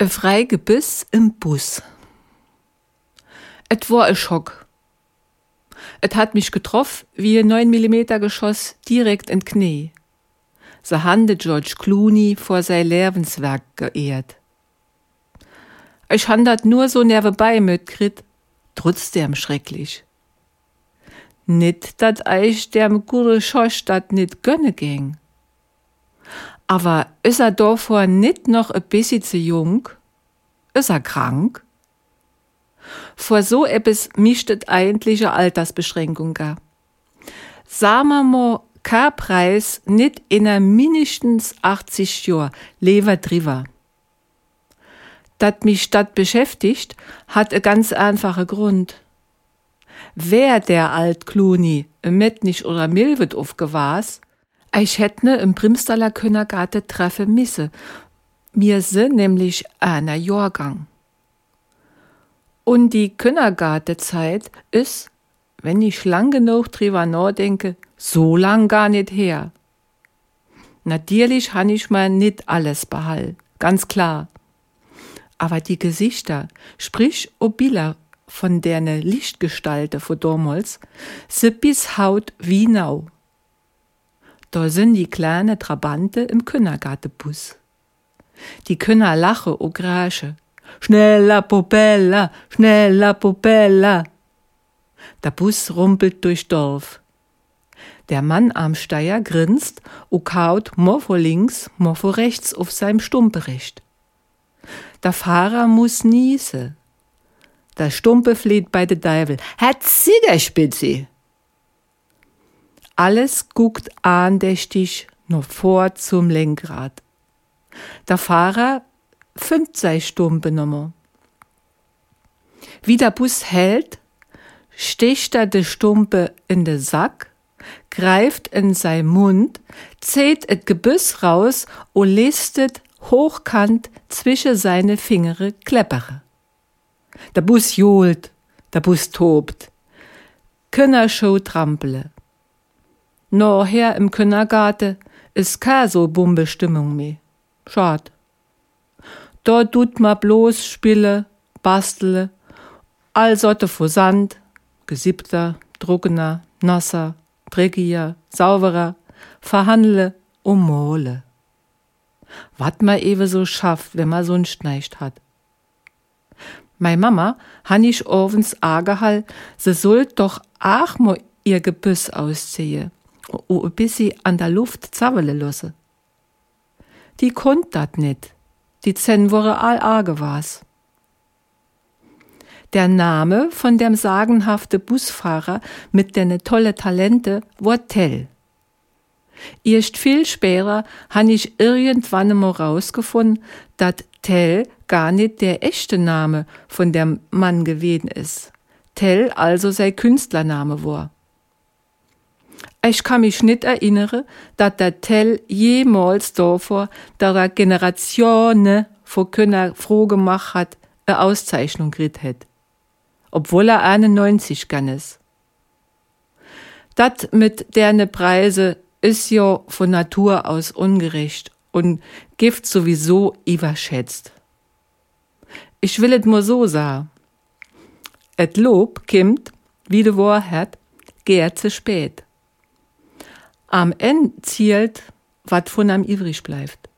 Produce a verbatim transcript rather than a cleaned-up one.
E Freigebiss im Bus. Et war e Schock. Et hat mich getroffen wie ein neun Millimeter Geschoss direkt in Knie. So hande George Clooney vor sein Lebenswerk geehrt. Ich han dat nur so nebenbei mitkriegt, trotzdem schrecklich. Nit, dat eich dem gute Schosch dat nit gönne ging. Aber is er davor nit noch e bissi zu jung? Is er krank? Vor so etwas mischtet eigentliche Altersbeschränkung gar. Sagen wir mal, kein Preis nit inner mindestens achtzig Jahr, lever drüber. Dat mich dat beschäftigt, hat e ganz einfache Grund. Wer der alt Clooney, im Mettnich oder Milwet aufgewas, ich hätt ne im Brimstaller Könnergarte treffe misse. Mir se nämlich einer Jahrgang. Und die Könnergarte-Zeit ist, wenn ich lang genug drüber nachdenke, so lang gar nicht her. Natürlich han ich mal nicht alles behall, ganz klar. Aber die Gesichter, sprich Obila von derne Lichtgestalte von damals, se bis haut wie nau. Da sind die kleine Trabante im Könnergartebus. Die Könner lache o Grasche. Schneller Popella, schneller Popella. Der Bus rumpelt durch Dorf. Der Mann am Steier grinst und kaut morpho links, morpho rechts auf seinem Stumperecht. Der Fahrer muss niese. Der Stumpe fleht bei de Deivel. Hat Ziegerspitzi! Alles guckt andächtig noch vor zum Lenkrad. Der Fahrer findet sei Stumpe nommer. Wie der Bus hält, sticht er de Stumpe in de Sack, greift in sein Mund, zählt et Gebiss raus und listet hochkant zwischen seine Fingere kleppere. Der Bus johlt, der Bus tobt. Könnershow trampele. Nachher im Könnergarten ist keine so bumbe Stimmung mehr. Schad. Da tut ma bloß spiele, bastele, all Sorte von Sand, gesiebter, trockener, nasser, dreckiger, sauberer, verhandle und mole. Wat ma ewe so schafft, wenn ma sonst nicht hat. Mei Mama han ich ovens agehall, se sollt doch ach mo ihr Gebüss ausziehen o bis sie an der Luft zawele losse. Die konnt dat nit, die Zen wore all arge was. Der Name von dem sagenhafte Busfahrer mit dene tolle Talente war Tell. Erst viel später han ich irgendwann einmal rausgefunden, dat Tell gar nicht der echte Name von dem Mann gewesen ist. Tell also sein Künstlername war. Ich kann mich nicht erinnern, dass der Tell jemals davor der Generationen von Könner froh gemacht hat, eine Auszeichnung gekriegt hätte. Obwohl er einundneunzig gan ist. Das mit derne Preise ist ja von Natur aus ungerecht und Gift sowieso überschätzt. Ich will et nur so sagen. Et Lob kimmt, wie de Wahrheit, gärt zu spät. Am Ende zielt, wat von am übrig bleibt.